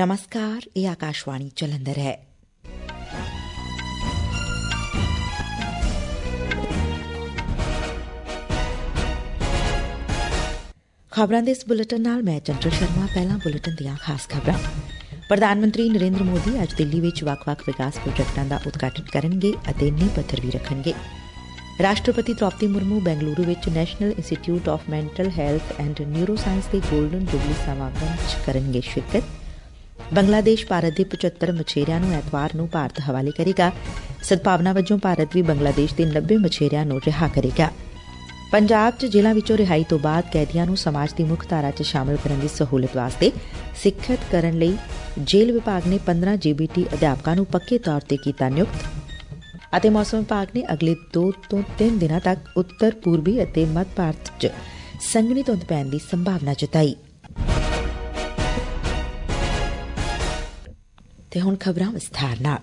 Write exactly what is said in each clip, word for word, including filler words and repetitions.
नमस्कार, ये आकाशवाणी जलंधर है। खबरां दे इस बुलेटिन नाल मैं चंचल शर्मा। पहला बुलेटिन दियां खास खबरां। प्रधान मंत्री नरेंद्र मोदी अज दिल्ली विच वख-वख विकास प्रोजेक्टां दा उद्घाटन करनगे अते नींह पत्थर भी रखणगे। राष्ट्रपति द्रौपदी मुर्मू बेंगलुरू विच national institute of mental health and neuro science के गोल्डन जुबली समागम च करनगे शिरकत। बंगलादेश भारत के पचहत्तर मछेरियां नूं एतवार नूं भारत हवाले करेगा। सद्भावना वजों भारत भी बंगलादेश के नब्बे मछेरियां नूं रिहा करेगा। पंजाब च जेलां विचों रिहाई तो बाद कैदियां नूं समाज की मुख धारा च शामिल करन दी सहूलत वास्ते सिखत करन लई जेल विभाग ने पंद्रह जीबीटी अध्यापकां नूं पक्के तौर ते कीता नियुक्त। ਅਤੇ मौसम विभाग ने अगले दो तो तीन दिनों तक उत्तर पूर्वी ਅਤੇ मध्य भारत च संघनी धुंध पैण की संभावना जताई। ते हुण खबरां विस्तार नाल।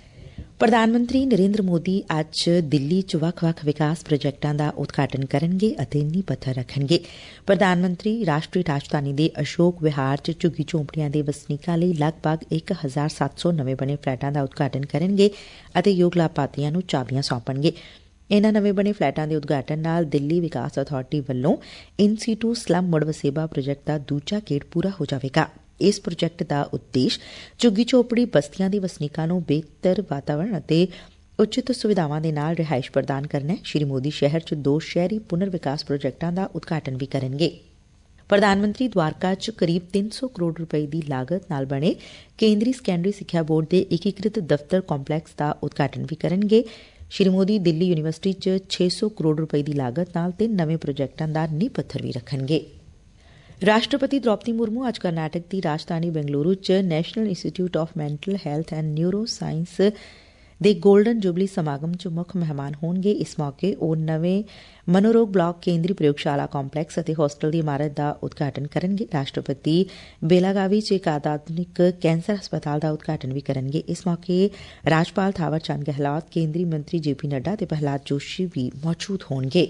प्रधान मंत्री नरेंद्र मोदी अज दिल्ली च वख-वख विकास प्रोजेक्टां दा उद्घाटन करनगे अते नींह पत्थर रखणगे। प्रधान मंत्री राष्ट्रीय राजधानी दे अशोक विहार च झुग्गी झोंपड़ियां दे वसनीकां लई लगभग एक हजार सत्त सौ नਵੇਂ बने फ्लैटां दा उद्घाटन करनगे अते योग लाभार्थियां नूं चाबियां सौंपणगे। इन्हां नਵੇਂ बने फ्लैटां दे उद्घाटन नाल दिल्ली विकास अथॉरिटी वल्लों इन सीटू स्लम मुड़ वसेबा प्रोजेक्ट दा दूजा गेड़ पूरा हो जावेगा। इस प्रोजेक्ट का उद्देश झुग्गी झोपड़ी बस्तियां दे वसनीकां नूं बेहतर वातावरण अते उचित सुविधावां दे नाल रिहाइश प्रदान करना है। श्री मोदी शहर च दो शहरी पुनर विकास प्रोजेक्टां का उद्घाटन भी करनगे। प्रधानमंत्री द्वारका च करीब तीन सौ करोड़ रुपए की लागत नाल बने केंद्रीय सैकेंडरी सिक्ख्या बोर्ड के एकीकृत दफ्तर कॉम्पलैक्स का उद्घाटन भी करनगे। श्री मोदी दिल्ली यूनीवर्सिटी च छे सौ करोड़ रुपए की लागत नाल तीन नवे प्रोजेक्टां का नींह पत्थर भी रखणगे। राष्ट्रपति द्रौपदी मुर्मू अज कर्नाटक की राजधानी बेंगलुरू च national institute of mental health and neuro science दे गोल्डन जुबली समागम च मुख मेहमान होणगे। इस मौके ओ नवें मनोरोग ब्लॉक केंद्रीय प्रयोगशाला कॉम्पलैक्स अते होस्टल की इमारत का उद्घाटन करनगे। राष्ट्रपति बेलागावी च एक आधुनिक कैंसर हस्पताल का उद्घाटन भी करनगे। इस मौके राज्यपाल थावर चंद गहलोत, केंद्रीय मंत्री जे पी नड्डा ते प्रहलाद जोशी भी मौजूद होणगे।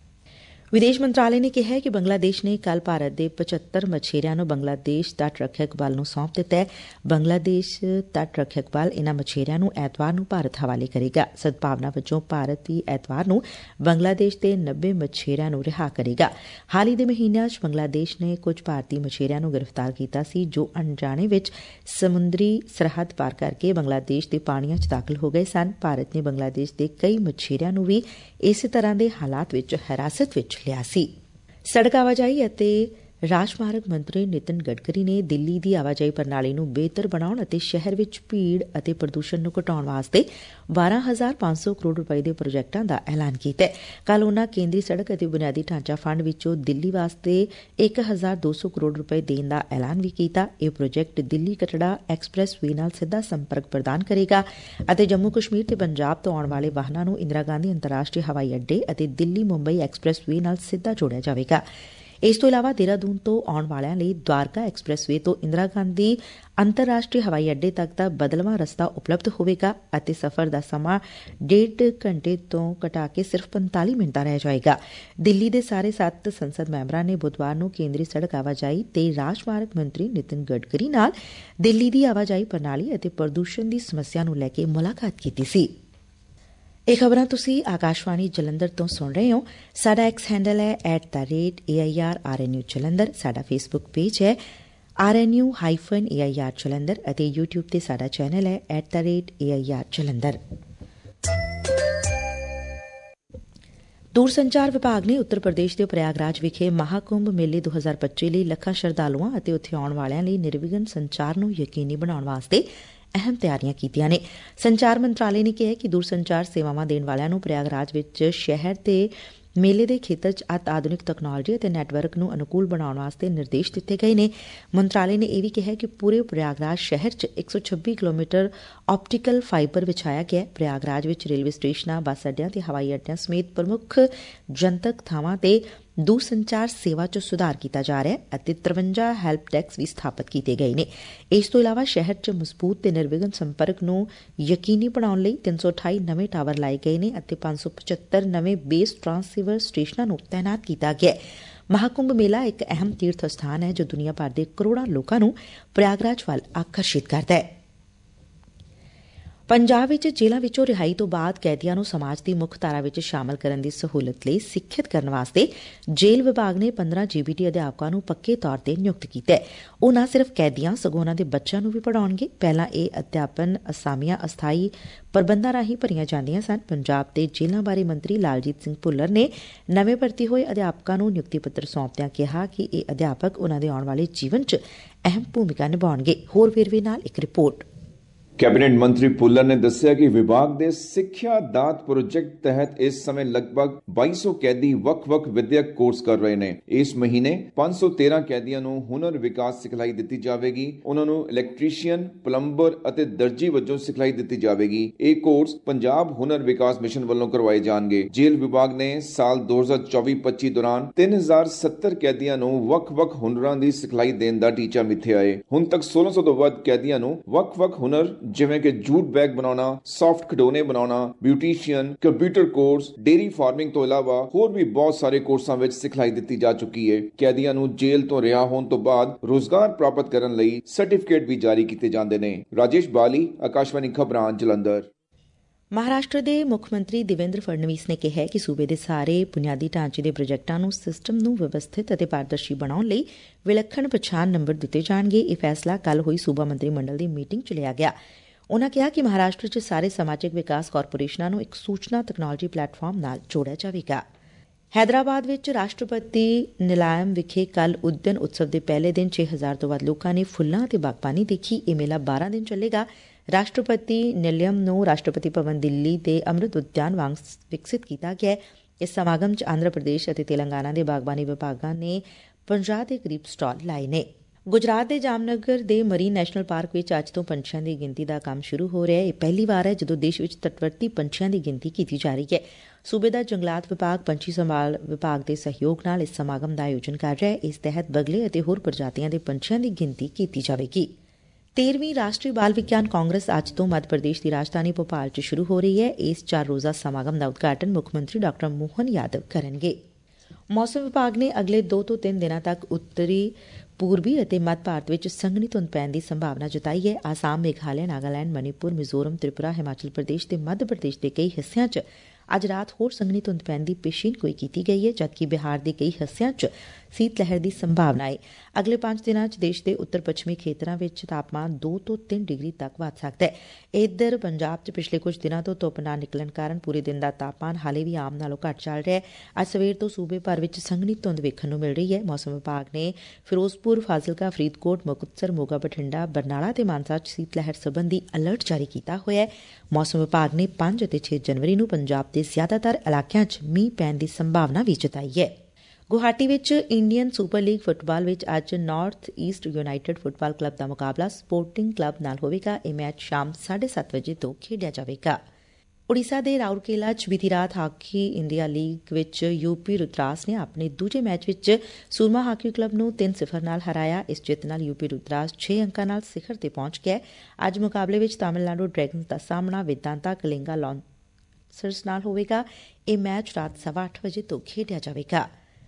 विदेश मंत्रालय ने कहा है कि बांग्लादेश ने कल भारत के पचहत्तर मछेरियां नूं बांग्लादेश तट रक्षक बल नूं सौंप दिता है। बांग्लादेश तट रक्षक बल इन्हां मछेरियां नूं एतवार नूं भारत हवाले करेगा। सद्भावना वजों भारत भी एतवार नूं बांग्लादेश के नब्बे मछेरियां नूं रिहा करेगा। हाल ही दे महीनਿਆਂ ਚ बांग्लादेश ने कुछ भारतीय मछेरियां नूं गिरफ्तार कीता सी जो अणजाणे विच समुद्री सरहद पार करके बांग्लादेश के पाणीਆਂ ਚ दाखिल हो गए सन। भारत ने बांग्लादेश के कई मछेरियां नूं भी इस तरह के हालात विच हिरासत विच लिया सी। सड़क आवाजाही अते राजमार्ग मंत्री नितिन गडकरी ने दिल्ली की आवाजाही प्रणाली नूं बेहतर बनाउण अते शहर विच भीड़ अते प्रदूषण नूं घटाउण वास्ते बारह हजार पांच सौ करोड़ रुपए के प्रोजेक्टां दा ऐलान कीता है। कल उन्हां केंद्रीय सड़क अते बुनियादी ढांचा फंड विचों दिल्ली वास्ते एक हजार दो सौ करोड़ रुपए देण दा ऐलान भी कीता। यह प्रोजेक्ट दिल्ली कटड़ा एक्सप्रैस वे नाल सीधा संपर्क प्रदान करेगा अते जम्मू कश्मीर ते पंजाब तो आउण वाले वाहनां नूं इंदिरा गांधी अंतरराष्ट्रीय हवाई अड्डे अते दिल्ली मुंबई एक्सप्रैस वे नाल सीधा जोड़िया जावेगा। इस तो इलावा देहरादून तो आउण वालियां लई द्वारका एक्सप्रैस वे तो इंदिरा गांधी अंतरराष्ट्रीय हवाई अड्डे तक दा बदलवां रस्ता उपलब्ध होवेगा अते सफर दा समां डेढ़ घंटे तो घटा के सिर्फ पैंताली मिनट दा रह जाएगा। दिल्ली दे सारे सत्त संसद मैंबरां ने बुधवार नूं केंद्रीय सड़क आवाजाही ते राजमार्ग मंत्री नितिन गडकरी नाल दिल्ली दी आवाजाही प्रणाली अते प्रदूषण दी समस्या नूं लैके मुलाकात कीती सी। ਇਹ ਖਬਰਾਂ ਤੁਸੀਂ ਆਕਾਸ਼ਵਾਣੀ ਜਲੰਧਰ ਤੋਂ ਸੁਣ ਰਹੇ ਹੋ। ਸਾਡਾ ਐਕਸ ਹੈਂਡਲ ਹੈ at the rate A I R R N U Jalandhar. ਸਾਡਾ ਫੇਸਬੁੱਕ ਪੇਜ ਹੈ R N U hyphen A I R Jalandhar ਅਤੇ ਯੂਟਿਊਬ ਤੇ ਸਾਡਾ ਚੈਨਲ ਹੈ at the rate A I R Jalandhar. ਦੂਰਸੰਚਾਰ ਵਿਭਾਗ ਨੇ ਉੱਤਰ ਪ੍ਰਦੇਸ਼ ਦੇ ਪ੍ਰਯਾਗਰਾਜ ਵਿਖੇ ਮਹਾਕੁੰਭ ਮੇਲੇ ਦੋ ਹਜ਼ਾਰ ਪੱਚੀ ਲਈ ਲੱਖਾਂ ਸ਼ਰਧਾਲੂਆਂ ਅਤੇ ਉੱਥੇ ਆਉਣ ਵਾਲਿਆਂ ਲਈ ਨਿਰਵਿਘਨ ਸੰਚਾਰ ਨੂੰ ਯਕੀਨੀ ਬਣਾਉਣ ਵਾਸਤੇ ਅਹਿਮ ਤਿਆਰੀਆਂ ਕੀਤੀਆਂ ਨੇ। ਸੰਚਾਰ ਮੰਤਰਾਲੇ ਨੇ ਕਿਹਾ ਕਿ ਦੂਰਸੰਚਾਰ ਸੇਵਾਵਾਂ ਦੇਣ ਵਾਲਿਆਂ ਨੂੰ ਪ੍ਰਯਾਗਰਾਜ ਵਿੱਚ ਸ਼ਹਿਰ ਤੇ ਮੇਲੇ ਦੇ ਖੇਤਰ 'ਚ ਅਤ ਆਧੁਨਿਕ ਤਕਨਾਲੋਜੀ ਅਤੇ ਨੈਟਵਰਕ ਨੂੰ ਅਨੁਕੂਲ ਬਣਾਉਣ ਵਾਸਤੇ ਨਿਰਦੇਸ਼ ਦਿੱਤੇ ਗਏ ਨੇ। ਮੰਤਰਾਲੇ ਨੇ ਇਹ ਵੀ ਕਿਹਾ ਕਿ ਪੂਰੇ ਪ੍ਰਯਾਗਰਾਜ ਸ਼ਹਿਰ 'ਚ ਇੱਕ ਸੌ ਛੱਬੀ ਕਿਲੋਮੀਟਰ ਆਪਟੀਕਲ ਫਾਈਬਰ ਵਿਛਾਇਆ ਗਿਆ। ਪ੍ਰਯਾਗਰਾਜ ਵਿੱਚ ਰੇਲਵੇ ਸਟੇਸ਼ਨਾਂ, ਬੱਸ ਅੱਡਿਆਂ ਤੇ ਹਵਾਈ ਅੱਡਿਆਂ ਸਮੇਤ ਪ੍ਰਮੁੱਖ ਜਨਤਕ ਥਾਵਾਂ ਤੇ ਦੂਰਸੰਚਾਰ ਸੇਵਾ 'ਚ ਸੁਧਾਰ ਕੀਤਾ ਜਾ ਰਿਹਾ ਅਤੇ ਤਰਵੰਜਾ ਹੈਲਪ ਡੈਸਕ ਵੀ ਸਥਾਪਿਤ ਕੀਤੇ ਗਏ ਨੇ। ਇਸ ਤੋਂ ਇਲਾਵਾ ਸ਼ਹਿਰ 'ਚ ਮਜ਼ਬੂਤ ਤੇ ਨਿਰਵਿਘਨ ਸੰਪਰਕ ਨੂੰ ਯਕੀਨੀ ਬਣਾਉਣ ਲਈ ਤਿੰਨ ਸੌ ਅਠਾਈ ਨਵੇਂ ਟਾਵਰ ਲਾਏ ਗਏ ਨੇ ਅਤੇ ਪੰਜ ਸੌ ਪਚੱਤਰ ਨਵੇਂ ਬੇਸ ਟਰਾਂਸੀਵਰ ਸਟੇਸ਼ਨਾਂ ਨੂੰ ਤੈਨਾਤ ਕੀਤਾ ਗਿਆ। ਮਹਾਕੁੰਭ ਮੇਲਾ ਇੱਕ ਅਹਿਮ ਤੀਰਥ ਸਥਾਨ ਹੈ ਜੋ ਦੁਨੀਆ ਭਰ ਦੇ ਕਰੋੜਾਂ ਲੋਕਾਂ ਨੂੰ ਪ੍ਰਯਾਗਰਾਜ ਵੱਲ ਆਕਰਸ਼ਿਤ ਕਰਦਾ ਹੈ। ਪੰਜਾਬ ਵਿੱਚ ਜੇਲ੍ਹਾਂ ਵਿੱਚੋਂ ਰਿਹਾਈ ਤੋਂ ਬਾਅਦ ਕੈਦੀਆਂ ਨੂੰ ਸਮਾਜ ਦੀ ਮੁੱਖ ਧਾਰਾ ਵਿੱਚ ਸ਼ਾਮਲ ਕਰਨ ਦੀ ਸਹੂਲਤ ਲਈ ਸਿੱਖਿਅਤ ਕਰਨ ਵਾਸਤੇ ਜੇਲ੍ਹ ਵਿਭਾਗ ਨੇ ਪੰਦਰਾਂ ਜੀਬੀਟੀ ਅਧਿਆਪਕਾਂ ਨੂੰ ਪੱਕੇ ਤੌਰ ਤੇ ਨਿਯੁਕਤ ਕੀਤਾ ਹੈ। ਉਹ ਨਾ ਸਿਰਫ ਕੈਦੀਆਂ ਸਗੋਂ ਉਨ੍ਹਾਂ ਦੇ ਬੱਚਿਆਂ ਨੂੰ ਵੀ ਪੜ੍ਹਾਉਣਗੇ। ਪਹਿਲਾਂ ਇਹ ਅਧਿਆਪਨ ਅਸਾਮੀਆਂ ਅਸਥਾਈ ਪ੍ਰਬੰਧਾਂ ਰਾਹੀਂ ਭਰੀਆਂ ਜਾਂਦੀਆਂ ਸਨ। ਪੰਜਾਬ ਦੇ ਜੇਲ੍ਹਾਂ ਬਾਰੇ ਮੰਤਰੀ ਲਾਲਜੀਤ ਸਿੰਘ ਭੁੱਲਰ ਨੇ ਨਵੇਂ ਭਰਤੀ ਹੋਏ ਅਧਿਆਪਕਾਂ ਨੂੰ ਨਿਯੁਕਤੀ ਪੱਤਰ ਸੌਂਪਦਿਆਂ ਕਿਹਾ ਕਿ ਇਹ ਅਧਿਆਪਕ ਉਨ੍ਹਾਂ ਦੇ ਆਉਣ ਵਾਲੇ ਜੀਵਨ 'ਚ ਅਹਿਮ ਭੂਮਿਕਾ ਨਿਭਾਉਣਗੇ। ਹੋਰ ਵੇਰਵੇ ਨਾਲ ਇੱਕ ਰਿਪੋਰਟ। ਕੈਬਨਿਟ ਮੰਤਰੀ ਭੁੱਲਰ ਨੇ ਦੱਸਿਆ ਕਿ ਵਿਭਾਗ ਦੇ ਸਿੱਖਿਆ ਦਾਤ ਪ੍ਰੋਜੈਕਟ ਤਹਿਤ ਇਸ ਸਮੇਂ ਲਗਭਗ ਬਾਈ ਸੌ ਕੈਦੀ ਵੱਖ-ਵੱਖ ਵਿਦਿਅਕ ਕੋਰਸ ਕਰ ਰਹੇ ਨੇ। ਇਸ ਮਹੀਨੇ ਪੰਜ ਸੌ ਤੇਰਾਂ ਕੈਦੀਆਂ ਨੂੰ ਹੁਨਰ ਵਿਕਾਸ ਸਿਖਲਾਈ ਦਿੱਤੀ ਜਾਵੇਗੀ। ਉਹਨਾਂ ਨੂੰ ਇਲੈਕਟ੍ਰੀਸ਼ੀਅਨ, ਪਲੰਬਰ ਅਤੇ ਦਰਜੀ ਵਜੋਂ ਸਿਖਲਾਈ ਦਿੱਤੀ ਜਾਵੇਗੀ। ਇਹ ਕੋਰਸ ਪੰਜਾਬ ਹੁਨਰ ਵਿਕਾਸ ਮਿਸ਼ਨ ਵੱਲੋਂ ਕਰਵਾਏ ਜਾਣਗੇ। ਜੇਲ੍ਹ ਵਿਭਾਗ ਨੇ ਸਾਲ ਦੋ ਹਜ਼ਾਰ ਚੌਵੀ ਪੱਚੀ ਦੌਰਾਨ ਤਿੰਨ ਹਜ਼ਾਰ ਸੱਤਰ ਕੈਦੀਆਂ ਨੂੰ ਵੱਖ-ਵੱਖ ਹੁਨਰਾਂ ਦੀ ਸਿਖਲਾਈ ਦੇਣ ਦਾ ਟੀਚਾ ਮਿੱਥਿਆ ਹੈ। ਹੁਣ ਤੱਕ ਸੋਲਾਂ ਸੌ ਤੋਂ ਵੱਧ ਕੈਦੀਆਂ ਨੂੰ ਵੱਖ-ਵੱਖ ਹੁਨਰ ਜਿਵੇਂ ਕਿ ਜੂਟ ਬੈਗ ਬਣਾਉਣਾ, ਸੌਫਟ ਖਿਡੌਣੇ ਬਣਾਉਣਾ, beautician, computer course, dairy farming ਤੋਂ ਇਲਾਵਾ ਹੋਰ ਵੀ ਬਹੁਤ ਸਾਰੇ ਕੋਰਸਾਂ ਵਿੱਚ ਸਿਖਲਾਈ ਦਿੱਤੀ ਜਾ ਚੁੱਕੀ ਹੈ। ਕੈਦੀਆਂ ਨੂੰ ਜੇਲ੍ਹ ਤੋਂ ਰਿਹਾ ਹੋਣ ਤੋਂ ਬਾਅਦ ਰੋਜ਼ਗਾਰ ਪ੍ਰਾਪਤ ਕਰਨ ਲਈ ਸਰਟੀਫਿਕੇਟ ਵੀ ਜਾਰੀ ਕੀਤੇ ਜਾਂਦੇ ਨੇ। ਰਾਜੇਸ਼ ਬਾਲੀ, ਆਕਾਸ਼ਵਾਣੀ ਖਬਰਾਂ, ਜਲੰਧਰ। ਮਹਾਰਾਸ਼ਟਰ ਦੇ ਮੁੱਖ ਮੰਤਰੀ ਦੇਵੇਂਦਰ ਫੜਨਵੀਸ ਨੇ ਕਿਹਾ ਕਿ ਸੂਬੇ ਦੇ ਸਾਰੇ ਬੁਨਿਆਦੀ ਢਾਂਚੇ ਦੇ ਪ੍ਰੋਜੈਕਟਾਂ ਨੂੰ ਸਿਸਟਮ ਨੂੰ ਵਿਵਸਥਿਤ ਅਤੇ ਪਾਰਦਰਸ਼ੀ ਬਣਾਉਣ ਲਈ ਵਿਲੱਖਣ ਪਛਾਣ ਨੰਬਰ ਦਿੱਤੇ ਜਾਣਗੇ। ਇਹ ਫੈਸਲਾ ਕੱਲ੍ਹ ਹੋਈ ਸੂਬਾ ਮੰਤਰੀ ਮੰਡਲ ਦੀ ਮੀਟਿੰਗ 'ਚ ਲਿਆ ਗਿਆ। ਉਨ੍ਹਾਂ ਕਿਹਾ ਕਿ ਮਹਾਰਾਸ਼ਟਰ 'ਚ ਸਾਰੇ ਸਮਾਜਿਕ ਵਿਕਾਸ ਕਾਰਪੋਰੇਸ਼ਨਾਂ ਨੂੰ ਇੱਕ ਸੂਚਨਾ ਤਕਨਾਲੋਜੀ ਪਲੇਟਫਾਰਮ ਨਾਲ ਜੋੜਿਆ ਜਾਵੇਗਾ। ਹੈਦਰਾਬਾਦ ਵਿੱਚ ਰਾਸ਼ਟਰਪਤੀ ਨਿਲਾਇਮ ਵਿਖੇ ਕੱਲ੍ਹ ਉਦਯਨ ਉਤਸਵ ਦੇ ਪਹਿਲੇ ਦਿਨ ਛੇ ਹਜ਼ਾਰ ਤੋਂ ਵੱਧ ਲੋਕਾਂ ਨੇ ਫੁੱਲਾਂ ਅਤੇ ਬਾਗਬਾਨੀ ਦੇਖੀ। ਇਹ ਮੇਲਾ ਬਾਰਾਂ ਦਿਨ ਚੱਲੇਗਾ। ਰਾਸ਼ਟਰਪਤੀ ਨਿਲਯਮ ਨੂੰ ਰਾਸ਼ਟਰਪਤੀ ਭਵਨ ਦਿੱਲੀ ਦੇ ਅੰਮ੍ਰਿਤ ਉਦਿਆਨ ਵਾਂਗ ਵਿਕਸਿਤ ਕੀਤਾ ਗਿਆ ਹੈ। ਇਸ ਸਮਾਗਮ 'ਚ ਆਂਧਰਾ ਪ੍ਰਦੇਸ਼ ਅਤੇ ਤੇਲੰਗਾਨਾ ਦੇ ਬਾਗਬਾਨੀ ਵਿਭਾਗਾਂ ਨੇ ਪੰਜਾਹ ਦੇ ਕਰੀਬ ਸਟਾਲ ਲਾਏ ਨੇ। ਗੁਜਰਾਤ ਦੇ ਜਾਮਨਗਰ ਦੇ ਮਰੀਨ ਨੈਸ਼ਨਲ ਪਾਰਕ ਵਿੱਚ ਅੱਜ ਤੋਂ ਪੰਛੀਆਂ ਦੀ ਗਿਣਤੀ ਦਾ ਕੰਮ ਸ਼ੁਰੂ ਹੋ ਰਿਹਾ ਹੈ। ਇਹ ਪਹਿਲੀ ਵਾਰ ਹੈ ਜਦੋਂ ਦੇਸ਼ ਵਿੱਚ ਤਟਵਰਤੀ ਪੰਛੀਆਂ ਦੀ ਗਿਣਤੀ ਕੀਤੀ ਜਾ ਰਹੀ ਹੈ। ਸੂਬੇ ਦਾ ਜੰਗਲਾਤ ਵਿਭਾਗ ਪੰਛੀ ਸੰਭਾਲ ਵਿਭਾਗ ਦੇ ਸਹਿਯੋਗ ਨਾਲ ਇਸ ਸਮਾਗਮ ਦਾ ਆਯੋਜਨ ਕਰ ਰਿਹਾ ਹੈ। ਇਸ ਤਹਿਤ ਬਗਲੇ ਅਤੇ ਹੋਰ ਪ੍ਰਜਾਤੀਆਂ ਦੇ ਪੰਛੀਆਂ ਦੀ ਗਿਣਤੀ ਕੀਤੀ ਜਾਵੇਗੀ। ਤੇਰਵੀਂ ਰਾਸ਼ਟਰੀ ਬਾਲ ਵਿਗਿਆਨ ਕਾਂਗਰਸ ਅੱਜ ਤੋਂ ਮੱਧ ਪ੍ਰਦੇਸ਼ ਦੀ ਰਾਜਧਾਨੀ ਭੋਪਾਲ 'ਚ ਸ਼ੁਰੂ ਹੋ ਰਹੀ ਹੈ। ਇਸ ਚਾਰ ਰੋਜ਼ਾ ਸਮਾਗਮ ਦਾ ਉਦਘਾਟਨ ਮੁੱਖ ਮੰਤਰੀ ਡਾ ਮੋਹਨ ਯਾਦਵ ਕਰਨਗੇ। ਮੌਸਮ ਵਿਭਾਗ ਨੇ ਅਗਲੇ ਦੋ ਤੋਂ ਤਿੰਨ ਦਿਨਾਂ ਤੱਕ ਉੱਤਰੀ ਪੂਰਬੀ ਅਤੇ ਮੱਧ ਭਾਰਤ ਵਿੱਚ ਸੰਘਣੀ ਧੁੰਦ ਪੈਣ ਦੀ ਸੰਭਾਵਨਾ ਜਤਾਈ ਹੈ। ਆਸਾਮ, ਮੇਘਾਲਿਆ, ਨਾਗਾਲੈਂਡ, ਮਨੀਪੁਰ, ਮਿਜ਼ੋਰਮ, ਤ੍ਰਿਪੁਰਾ, ਹਿਮਾਚਲ ਪ੍ਰਦੇਸ਼ ਤੇ ਮੱਧ ਪ੍ਰਦੇਸ਼ ਦੇ ਕਈ ਹਿੱਸਿਆਂ 'ਚ ਅੱਜ ਰਾਤ ਹੋਰ ਸੰਘਣੀ ਧੁੰਦ ਪੈਣ ਦੀ ਪੇਸ਼ੀਨਗੋਈ ਕੀਤੀ ਗਈ ਹੈ, ਜਦਕਿ ਬਿਹਾਰ ਦੇ ਕਈ ਹਿੱਸਿਆਂ 'ਚ ਸੀਤ ਲਹਿਰ ਦੀ ਸੰਭਾਵਨਾ ਹੈ। ਅਗਲੇ ਪੰਜ ਦਿਨਾਂ 'ਚ ਦੇਸ਼ ਦੇ ਉੱਤਰ ਪੱਛਮੀ ਖੇਤਰਾਂ ਵਿੱਚ ਤਾਪਮਾਨ ਦੋ ਤੋਂ ਤਿੰਨ ਡਿਗਰੀ ਤੱਕ ਵਧ ਸਕਦਾ ਹੈ। ਇੱਧਰ ਪੰਜਾਬ 'ਚ ਪਿਛਲੇ ਕੁਝ ਦਿਨਾਂ ਤੋਂ ਧੁੱਪ ਨਾ ਨਿਕਲਣ ਕਾਰਨ ਪੂਰੇ ਦਿਨ ਦਾ ਤਾਪਮਾਨ ਹਾਲੇ ਵੀ ਆਮ ਨਾਲੋਂ ਘੱਟ ਚੱਲ ਰਿਹਾ ਹੈ। ਅੱਜ ਸਵੇਰ ਤੋਂ ਸੂਬੇ ਭਰ ਵਿੱਚ ਸੰਘਣੀ ਧੁੰਦ ਵੇਖਣ ਨੂੰ ਮਿਲ ਰਹੀ ਹੈ। ਮੌਸਮ ਵਿਭਾਗ ਨੇ ਫਿਰੋਜ਼ਪੁਰ, ਫਾਜ਼ਿਲਕਾ, ਫਰੀਦਕੋਟ, ਮੁਕਤਸਰ, ਮੋਗਾ, ਬਠਿੰਡਾ, ਬਰਨਾਲਾ ਤੇ ਮਾਨਸਾ 'ਚ ਸੀਤ ਲਹਿਰ ਸਬੰਧੀ ਅਲਰਟ ਜਾਰੀ ਕੀਤਾ ਹੋਇਆ ਹੈ। ਮੌਸਮ ਵਿਭਾਗ ਨੇ ਪੰਜ ਅਤੇ ਛੇ ਜਨਵਰੀ ਨੂੰ ਪੰਜਾਬ ਦੇ ਜ਼ਿਆਦਾਤਰ ਇਲਾਕਿਆਂ 'ਚ ਮੀਂਹ ਪੈਣ ਦੀ ਸੰਭਾਵਨਾ ਵੀ ਜਤਾਈ ਹੈ। ਗੁਹਾਟੀ ਵਿੱਚ ਇੰਡੀਅਨ ਸੁਪਰ ਲੀਗ ਫੁੱਟਬਾਲ ਵਿੱਚ ਅੱਜ North East United football club ਦਾ ਮੁਕਾਬਲਾ ਸਪੋਰਟਿੰਗ ਕਲੱਬ ਨਾਲ ਹੋਵੇਗਾ। ਇਹ ਮੈਚ ਸ਼ਾਮ ਸਾਢੇ ਸੱਤ ਵਜੇ ਤੋਂ ਖੇਡਿਆ ਜਾਵੇਗਾ। ਉੜੀਸਾ ਦੇ ਰਾਉਰਕੇਲਾ 'ਚ ਬੀਤੀ ਰਾਤ ਹਾਕੀ ਇੰਡੀਆ ਲੀਗ ਵਿੱਚ ਯੂਪੀ ਰੁਦਰਾਸ ਨੇ ਆਪਣੇ ਦੂਜੇ ਮੈਚ ਵਿੱਚ ਸੂਰਮਾ ਹਾਕੀ ਕਲੱਬ ਨੂੰ ਤਿੰਨ ਸਿਫਰ ਨਾਲ ਹਰਾਇਆ। ਇਸ ਜਿੱਤ ਨਾਲ ਯੂਪੀ ਰੁਦਰਾਸ ਛੇ ਅੰਕਾਂ ਨਾਲ ਸਿਖਰ ਤੇ ਪਹੁੰਚ ਗਿਆ। ਅੱਜ ਮੁਕਾਬਲੇ ਵਿੱਚ ਤਾਮਿਲਨਾਡੂ ਡਰੈਗਨਸ ਦਾ ਸਾਹਮਣਾ ਵਿਦਾਂਤਾ ਕਲਿੰਗਾ ਲਾਂਸਰਸ ਨਾਲ ਹੋਵੇਗਾ। ਇਹ ਮੈਚ ਰਾਤ ਸਵਾ ਅੱਠ ਵਜੇ ਤੋਂ ਖੇਡਿਆ ਜਾਵੇਗਾ।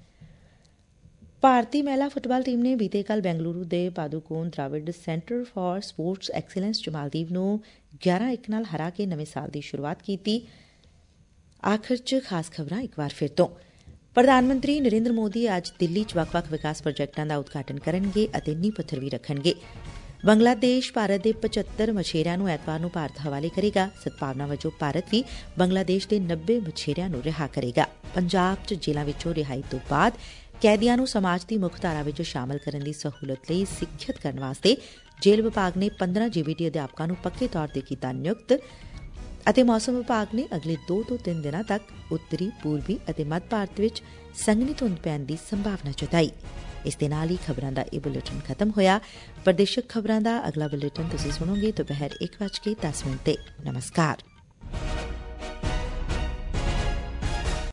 ਭਾਰਤੀ ਮਹਿਲਾ ਫੁੱਟਬਾਲ ਟੀਮ ਨੇ ਬੀਤੇ ਕੱਲ੍ਹ ਬੈਂਗਲੁਰੂ ਦੇ Padukone Dravid centre for sports excellence 'ਚ ਮਾਲਦੀਵ ਨੂੰ ਗਿਆਰਾਂ ਇੱਕ ਨਾਲ ਹਰਾ ਕੇ ਨਵੇਂ ਸਾਲ ਦੀ ਸ਼ੁਰੂਆਤ ਕੀਤੀ। ਆਖਰ 'ਚ ਖਾਸ ਖਬਰਾਂ ਇੱਕ ਵਾਰ ਫਿਰ ਤੋਂ। ਪ੍ਰਧਾਨ ਮੰਤਰੀ ਨਰਿੰਦਰ ਮੋਦੀ ਅੱਜ ਦਿੱਲੀ 'ਚ ਵੱਖ-ਵੱਖ ਵਿਕਾਸ ਪ੍ਰੋਜੈਕਟਾਂ ਦਾ ਉਦਘਾਟਨ ਕਰਨਗੇ ਅਤੇ ਨੀਂਹ ਪੱਥਰ ਵੀ ਰੱਖਣਗੇ। ਬੰਗਲਾਦੇਸ਼ ਭਾਰਤ ਦੇ ਪਚੱਤਰ ਮਛੇਰਿਆਂ ਨੂੰ ਐਤਵਾਰ ਨੂੰ ਭਾਰਤ ਹਵਾਲੇ ਕਰੇਗਾ। ਸਦਭਾਵਨਾ ਵਜੋਂ ਭਾਰਤ ਵੀ ਬੰਗਲਾਦੇਸ਼ ਦੇ ਨੱਬੇ ਮਛੇਰਿਆਂ ਨੂੰ ਰਿਹਾ ਕਰੇਗਾ। ਪੰਜਾਬ 'ਚ ਜੇਲ੍ਹਾਂ ਵਿੱਚੋਂ ਰਿਹਾਈ ਤੋਂ ਬਾਅਦ ਕੈਦੀਆਂ ਨੂੰ ਸਮਾਜ ਦੀ ਮੁੱਖ ਧਾਰਾ ਵਿੱਚ ਸ਼ਾਮਲ ਕਰਨ ਦੀ ਸਹੂਲਤ ਲਈ ਸਿੱਖਿਅਤ ਕਰਨ ਵਾਸਤੇ ਜੇਲ੍ਹ ਵਿਭਾਗ ਨੇ ਪੰਦਰਾਂ ਜੀਬੀਟੀ ਅਧਿਆਪਕਾਂ ਨੂੰ ਪੱਕੇ ਤੌਰ ਤੇ ਕੀਤਾ ਨਿਯੁਕਤ ਅਤੇ ਮੌਸਮ ਵਿਭਾਗ ਨੇ ਅਗਲੇ ਦੋ ਤੋਂ ਤਿੰਨ ਦਿਨਾਂ ਤੱਕ ਉੱਤਰੀ, ਪੂਰਬੀ ਅਤੇ ਮੱਧ ਭਾਰਤ ਵਿੱਚ ਸੰਘਣੀ ਧੁੰਦ ਪੈਣ ਦੀ ਸੰਭਾਵਨਾ ਜਤਾਈ। ਇਸ ਦੇ ਨਾਲ ਹੀ ਖਬਰਾਂ ਦਾ ਇਹ ਬੁਲੇਟਿਨ ਖਤਮ ਹੋਇਆ। ਪ੍ਰਦੇਸ਼ਕ ਖਬਰਾਂ ਦਾ ਅਗਲਾ ਬੁਲੇਟਿਨ ਤੁਸੀਂ ਸੁਣੋਗੇ ਦੁਪਹਿਰ ਇੱਕ ਵੱਜ ਕੇ ਦਸ ਮਿੰਟ ਤੇ। ਨਮਸਕਾਰ।